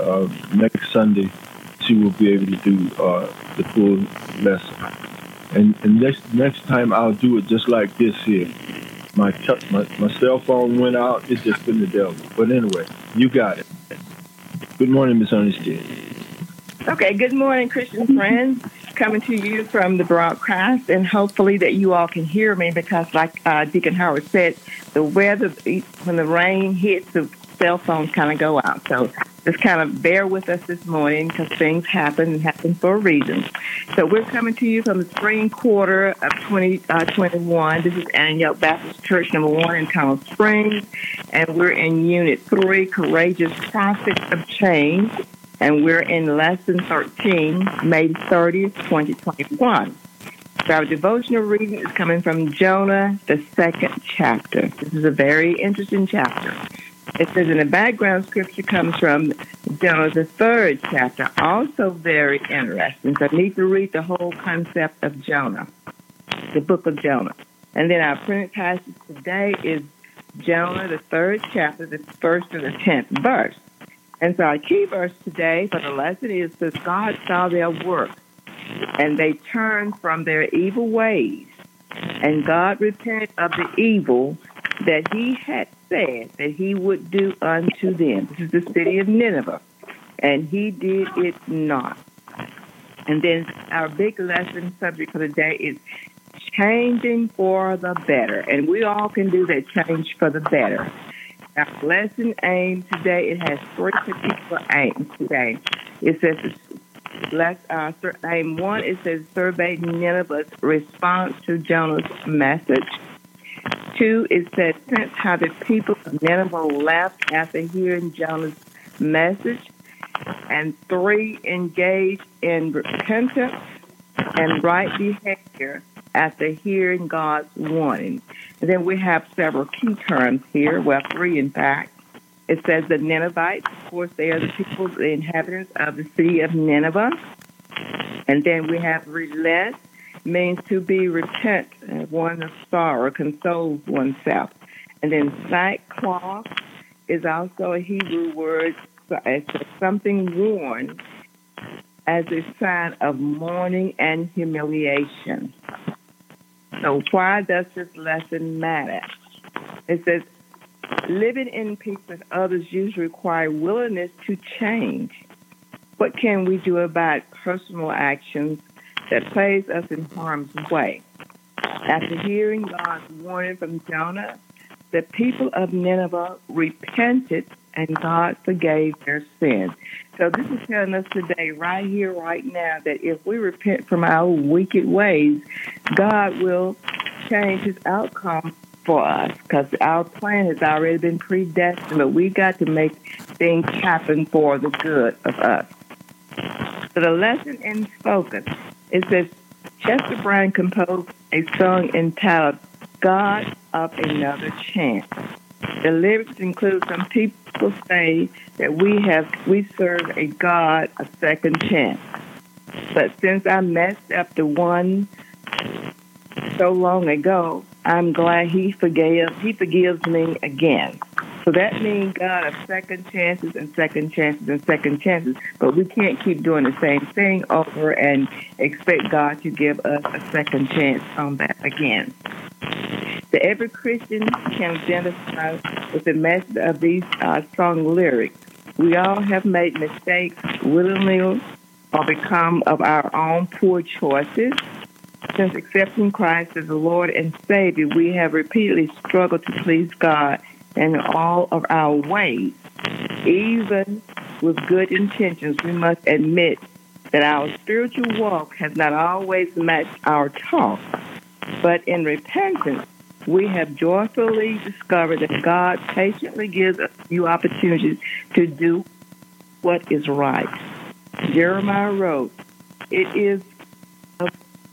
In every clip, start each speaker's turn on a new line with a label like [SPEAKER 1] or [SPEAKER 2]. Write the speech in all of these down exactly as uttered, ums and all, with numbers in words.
[SPEAKER 1] uh, next Sunday, she will be able to do uh, the full lesson. And, and next next time I'll do it just like this here. My, t- my my cell phone went out. It's just been the devil. But anyway, you got it. Good morning, Miss Ernestine.
[SPEAKER 2] Okay, good morning, Christian friends. Coming to you from the broadcast, and hopefully that you all can hear me because, like uh, Deacon Howard said, the weather, when the rain hits, the cell phones kind of go out. So just kind of bear with us this morning because things happen and happen for a reason. So we're coming to you from the spring quarter of twenty twenty-one. This is Antioch Baptist Church number one in Tunnel Springs, and we're in Unit three, Courageous Prophets of Change. And we're in Lesson thirteen, May thirtieth, twenty twenty-one. So our devotional reading is coming from Jonah, the second chapter. This is a very interesting chapter. It says in the background scripture comes from Jonah, the third chapter, also very interesting. So I need to read the whole concept of Jonah, the book of Jonah. And then our printed passage today is Jonah, the third chapter, the first to the tenth verse. And so our key verse today for the lesson is that God saw their work, and they turned from their evil ways. And God repented of the evil that he had said that he would do unto them. This is the city of Nineveh. And he did it not. And then our big lesson subject for the day is changing for the better. And we all can do that change for the better. Our lesson aim today, it has three particular aims today. It says, let's, uh, aim one, it says survey Nineveh's response to Jonah's message. Two, it says sense how the people of Nineveh left after hearing Jonah's message. And three, engage in repentance and right behavior after hearing God's warning. And then we have several key terms here, well, three in fact. It says the Ninevites, of course, they are the people, the inhabitants of the city of Nineveh. And then we have relent, means to be repent, one of sorrow, console oneself. And then sackcloth is also a Hebrew word, it's something worn as a sign of mourning and humiliation. So why does this lesson matter? It says, living in peace with others usually require willingness to change. What can we do about personal actions that place us in harm's way? After hearing God's warning from Jonah, the people of Nineveh repented and God forgave their sin. So this is telling us today, right here, right now, that if we repent from our wicked ways, God will change his outcome for us because our plan has already been predestined, but we've got to make things happen for the good of us. So the lesson in focus, it says, Chester Brown composed a song entitled God of Another Chance. The lyrics include some people say that we have we serve a God a second chance. But since I messed up the one so long ago, I'm glad he forgave he forgives me again. So that means God of second chances and second chances and second chances. But we can't keep doing the same thing over and expect God to give us a second chance on that again. So every Christian can identify with the message of these uh, song lyrics. We all have made mistakes willingly or become of our own poor choices. Since accepting Christ as the Lord and Savior, we have repeatedly struggled to please God in all of our ways. Even with good intentions, we must admit that our spiritual walk has not always matched our talk. But in repentance, we have joyfully discovered that God patiently gives us new opportunities to do what is right. Jeremiah wrote, it is of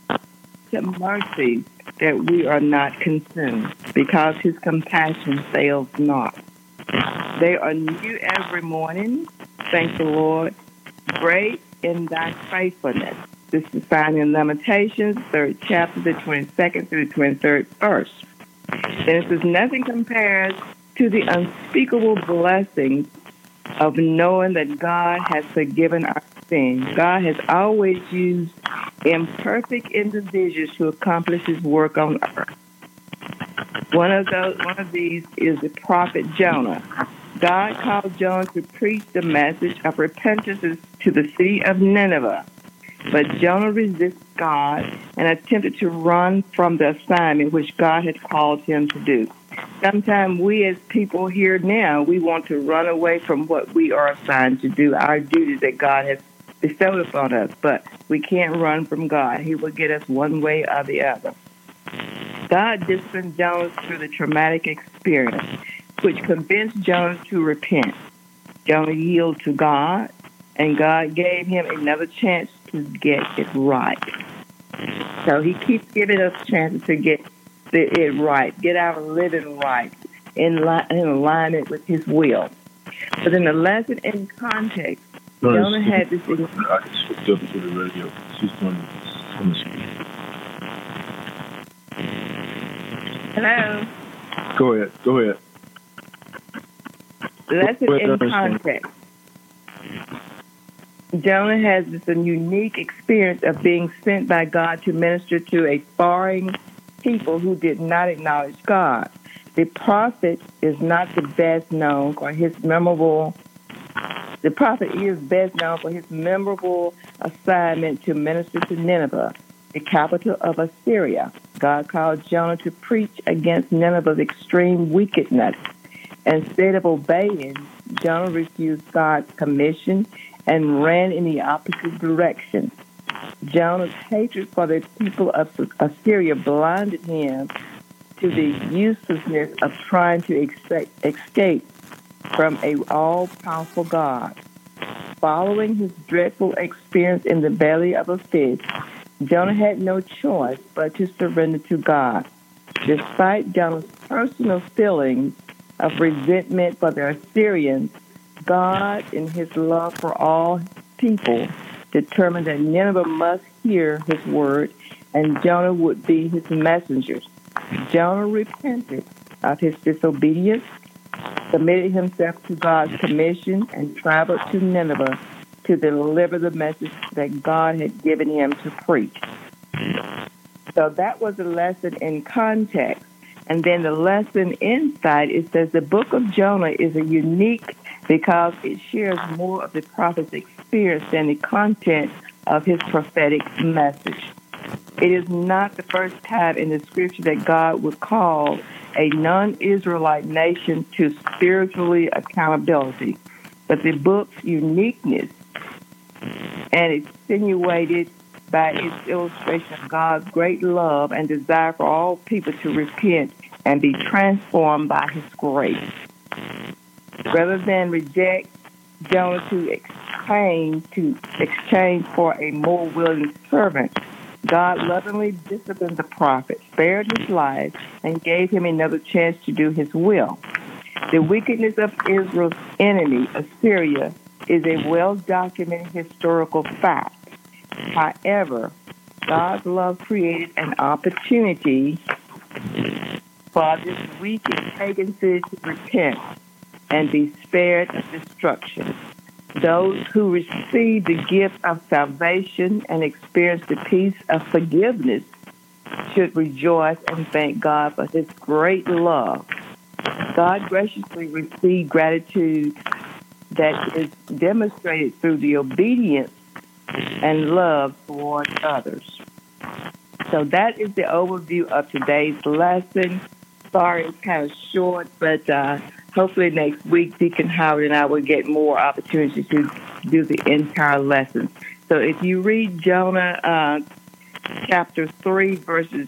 [SPEAKER 2] mercy that we are not consumed, because his compassion fails not. They are new every morning. Thank the Lord. Great in thy faithfulness. This is found in Lamentations, third chapter, the twenty-second through the twenty-third verse. And it says, nothing compares to the unspeakable blessings of knowing that God has forgiven our sins. God has always used imperfect individuals to accomplish his work on earth. One of those, one of these is the prophet Jonah. God called Jonah to preach the message of repentance to the city of Nineveh. But Jonah resisted God and attempted to run from the assignment which God had called him to do. Sometimes we as people here now, we want to run away from what we are assigned to do, our duties that God has bestowed upon us. But we can't run from God. He will get us one way or the other. God disciplined Jonah through the traumatic experience, which convinced Jonah to repent. Jonah yielded to God, and God gave him another chance to get it right. So he keeps giving us chances to get it right, get our living right, in, li- in alignment with his will. But in the lesson in context, no, Jonah had this... I
[SPEAKER 1] just hooked up to the radio. She's on, on the screen.
[SPEAKER 2] Hello?
[SPEAKER 1] Go ahead. Go ahead.
[SPEAKER 2] Lesson Go ahead, in context. Jonah has this a unique experience of being sent by God to minister to a foreign people who did not acknowledge God. The prophet is not the best known for his memorable, the prophet is best known for his memorable assignment to minister to Nineveh, the capital of Assyria. God called Jonah to preach against Nineveh's extreme wickedness. Instead of obeying, Jonah refused God's commission and ran in the opposite direction. Jonah's hatred for the people of Assyria blinded him to the uselessness of trying to escape from a all-powerful God. Following his dreadful experience in the belly of a fish, Jonah had no choice but to surrender to God. Despite Jonah's personal feelings of resentment for the Assyrians, God, in his love for all people, determined that Nineveh must hear his word, and Jonah would be his messenger. Jonah repented of his disobedience, submitted himself to God's commission, and traveled to Nineveh to deliver the message that God had given him to preach. So that was a lesson in context. And then the lesson inside is that the book of Jonah is a unique because it shares more of the prophet's experience than the content of his prophetic message. It is not the first time in the scripture that God would call a non-Israelite nation to spiritually accountability, but the book's uniqueness and insinuated by its illustration of God's great love and desire for all people to repent and be transformed by his grace. Rather than reject Jonah to exchange to exchange for a more willing servant, God lovingly disciplined the prophet, spared his life, and gave him another chance to do his will. The wickedness of Israel's enemy, Assyria, is a well-documented historical fact. However, God's love created an opportunity for this wicked pagan city to repent and be spared of destruction. Those who receive the gift of salvation and experience the peace of forgiveness should rejoice and thank God for his great love. God graciously received gratitude that is demonstrated through the obedience and love toward others. So that is the overview of today's lesson. Sorry, it's kind of short, but uh, hopefully next week Deacon Howard and I will get more opportunity to do the entire lesson. So if you read Jonah uh, chapter three, verses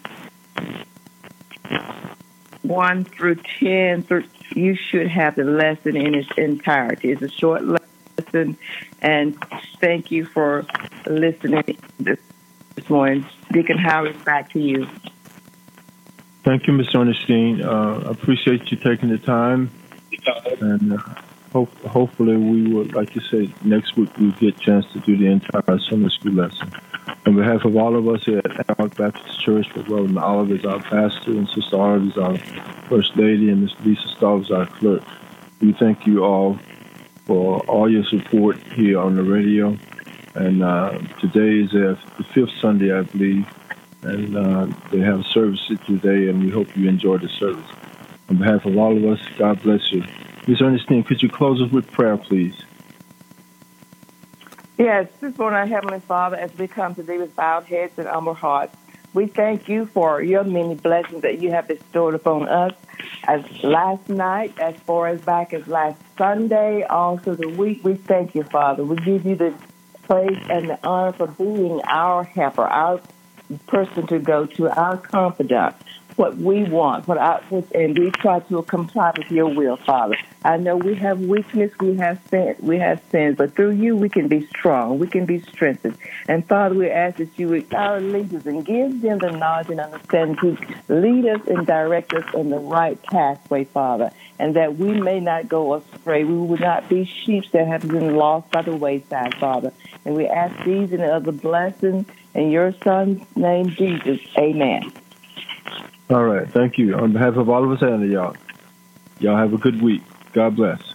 [SPEAKER 2] one through ten, you should have the lesson in its entirety. It's a short lesson, and thank you for listening this morning. Deacon Howard, back to you.
[SPEAKER 1] Thank you, Miz Ernestine. Uh, I appreciate you taking the time, and uh, hope, hopefully we will, like you said, next week we'll get a chance to do the entire Sunday school lesson. On behalf of all of us here at Alec Baptist Church, with Brother Oliver is our pastor, and Sister Oliver is our First Lady, and Miss Lisa Stahl is our clerk, we thank you all for all your support here on the radio. And uh, today is uh, the fifth Sunday, I believe, and uh, they have services today, and we hope you enjoy the service. On behalf of all of us, God bless you. Miz Ernestine, could you close us with prayer, please?
[SPEAKER 2] Yes, this morning, our Heavenly Father, as we come today with bowed heads and humble hearts, we thank you for your many blessings that you have bestowed upon us. As last night, as far as back as last Sunday, also the week, we thank you, Father. We give you the praise and the honor for being our helper, our person to go to, our confidant, what we want, what I, and we try to comply with your will, Father. I know we have weakness, we have sin, we have sins, but through you we can be strong, we can be strengthened. And Father, we ask that you would our leaders and give them the knowledge and understanding to lead us and direct us in the right pathway, Father, and that we may not go astray. We will not be sheep that have been lost by the wayside, Father. And we ask these and other blessings in your Son's name, Jesus. Amen.
[SPEAKER 1] All right. Thank you. On behalf of all of us and y'all, y'all have a good week. God bless.